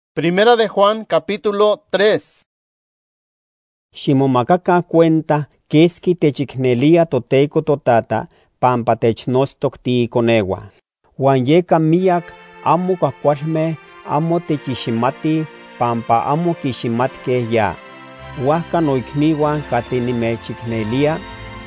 Primera de Juan, capítulo 3. Ximomakakan cuenta keski techiknelia toTeko totata pampa technostok tiikonewa. Huan yeka miak amo kuajkualmeh amo techiximati pampa amo kiximatkeh ya. Huajka noikniuan katli nimechiknelia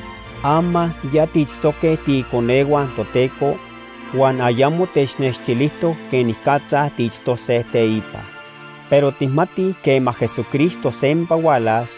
ama ya tiitztokeh tiikonewan toTeko huan ayamo technextilihtok kenikatza tiitztoseh teipa. Pero tihmati kemah Jesucristo sempa ualas,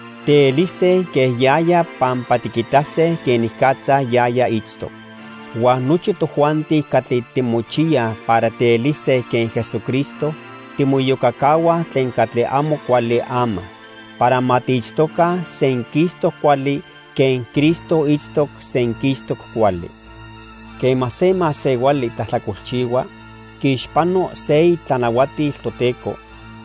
teeliseh keh yaya pampa tikitase kenikatza yaya itztok. Huan nochi tojuanti katli timochiah para teeliseh ken Jesucristo, timoyokakawah tlen katli amo kuali ama, para matiitztoka senkistok kuali ken Cristo itztok senkistok kuali. Kemah se masewali tlahtlakolchiua, kixpano se itlanauatil toTeko,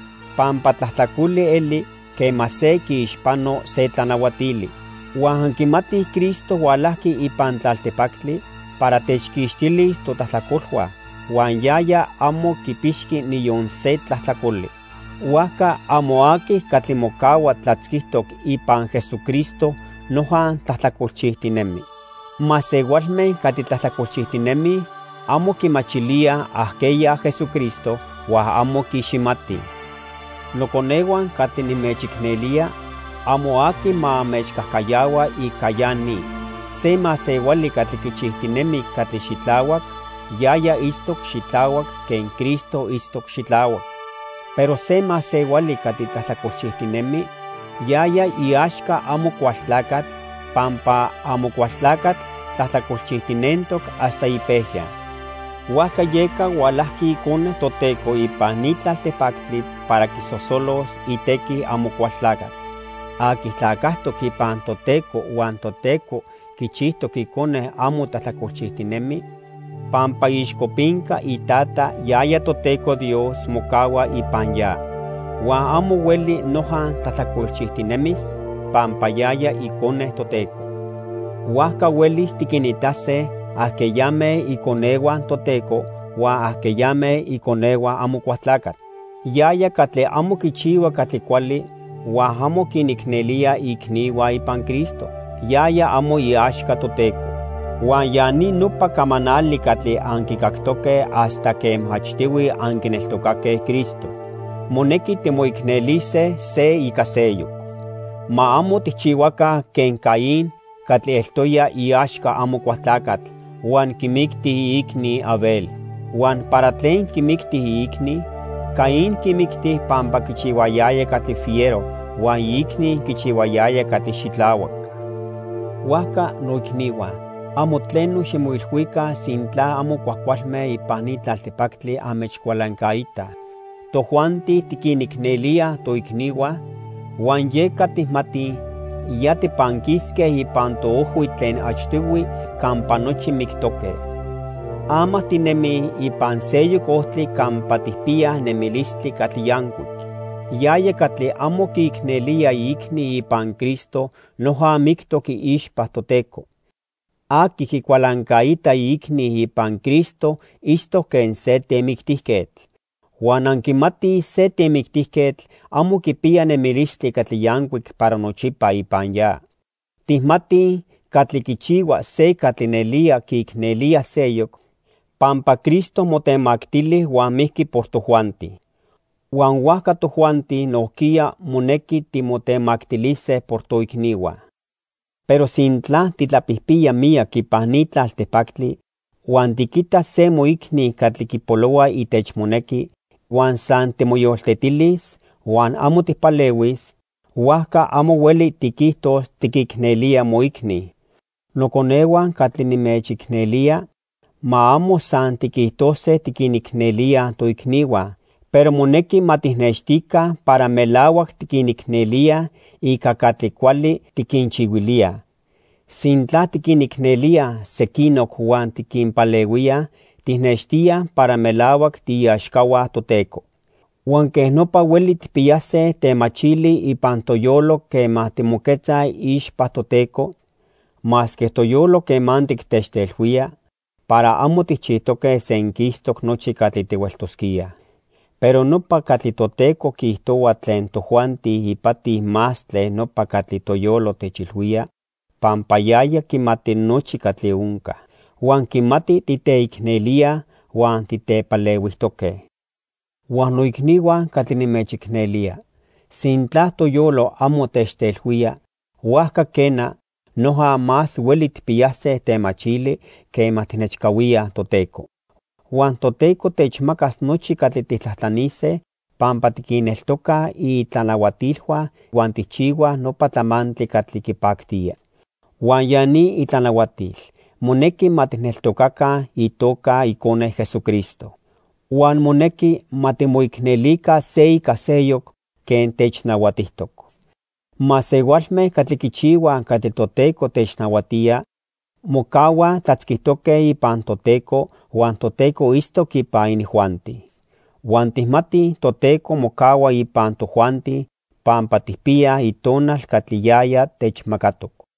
pampa tlahtlakuli eli kemah se kixpano se tlanauatili. Huan ankimatih Cristo ualahki ipan tlaltepaktli para techkixtilis totlahtlakoluan, huan yaya amo kipixki niyon se tlahtlakoli. Huajka amo akih katli mokaua tlatzkihtok ipan Jesucristo nojan tlahtlakolchihtinemi. Masewalmeh katli tlahtlakolchihtinemi amo kimachilia ahkeya Jesucristo huan amo kiximatih. Nokonewan katli nimechiknelia, amo aki ma mechkahkayawa ika yani. Se masewali katli kichihtinemi katli xitlauak, yaya istok xitlauak ken Cristo istok xitlauak. Pero se masewali katli tlahtlakolchihtinemi, yaya iaxka amo kualtlakatl, pampa amo kualtlakatl tlahtlakolchihtinentok hasta ipehyan. Huajka yeka ualahki ikone toTeko ipan ni tlaltepaktli para kisosolos iteki amo kualtlakatl. Akih tlakahtok ipan toTeko huan toTeko kichihtok ikone amo tlahtlakolchihtinemi, pampa ixkopinka itata yaya toTeko Dios mokaua ipan ya. Huan amo ueli nojan tlahtlakolchihtinemis, pampa yaya ikone toTeko. Huajka uelis tikinitase ahkeyameh ikonewan toTeko huan ahkeyameh ikonewan amo kualtlakatl. Yaya katli amo kichiua katli kuali huan amo kiniknelia ikniuan ipan Cristo, yaya amo iaxka toTeko. Huan yani nopa kamanali katli ankikaktokeh hasta kemah achtiui ankineltokakeh Cristo. Moneki timoikneliseh se ika seyok. Ma amo tichiuakan ken Caín katli eltoya iaxka amo kualtlakatl huan kimikti ikni Abel. Huan para tlen kimikti ikni, Caín kimikti pampa kichiuayaya katli fiero huan ikni kichiuayaya katli xitlauak. Huajka noikniuan, amo tleno ximoilhuikan sintla amo kuajkualmeh ipan ni tlaltepaktli amechkualankaitaj. Tojuanti tikiniknelia toikniuan, huan yeka tihmatih ya tipankiskeh ipan toohui tlen achtiui kampa nochi miktokeh. Ama tinemih ipan seyok ohtli kampa tihpiah nemilistli katli yankuik. Yaya katli amo kiiknelia ikni ipan Cristo noja miktok iixpa toTeko. Aki kikualankaita ikni ipan Cristo istok ken se temiktihketl. Huan ankimatih se temiktihketl amo kipia nemilistli katli yankuik para nochipa ipan ya. Tihmatih katli kichiua se katli nelia kiiknelia seyok, pampa Cristo motemaktilih huan mihki por tojuanti. Huan huajka tojuanti nohkia moneki timotemaktiliseh por toikniuan. Pero sintla titlapihpia miak ipan ni tlaltepaktli, huan tikita se moikni katli kipoloa itech moneki, huan san timoyoltetilis huan amo tipalewis, huajka amo ueli tikihtos tikiknelia moikni. Nokonewan katli nimechiknelia, ma amo san tikihtoseh tikiniknelia toikniuan, pero moneki matihnextika para melauak tikiniknelia ika katli kuali tikinchiuilia. Sintla tikiniknelia sekinok huan tikinpaleuia, tihnextia para melauak tiiaxkauah toTeko. Huan keh nopa ueli tipiyaseh temachili ipan toyolo kemah timoketzah ixpa toTeko, mas keh toyolo kemantik techtelhuia, para amo tichihtokeh senkistok nochi katli tiueltoskiah. Pero nopa catli Toteco quihtoua tlen tojuanti ipati más tlen nopa catli toyolo techilhuia, pampa yaya kimati nochi catli unca, huan kimati titeiknelia huan titepaleuihtoque. Huan noikniuan catli nimechiknelia, sintla toyolo amo techtelhuia, huajca kena, noja más ueli tipiyahse temachili quema tinechkauia Toteco. Huan Toteco techmacas nochi catli titlahtlanise, pampa tiquineltoca itlanauatilhua huan tichiua nopa tlamantli catli kipactia. Huan yani itlanauatil, moneki matineltocaca itoka Icone Jesucristo. Huan moneki matimoiknelika se ika seyok ken technauatihtok. Masewalmeh catli kichiua catli Toteco technauatia, mocaua tlatzquihtoque ipan Toteco huan Toteco istok ipan inijuanti. Huan tihmati Toteco mocaua ipan tojuanti, pampa tihpia itonal catli yaya techmacatok.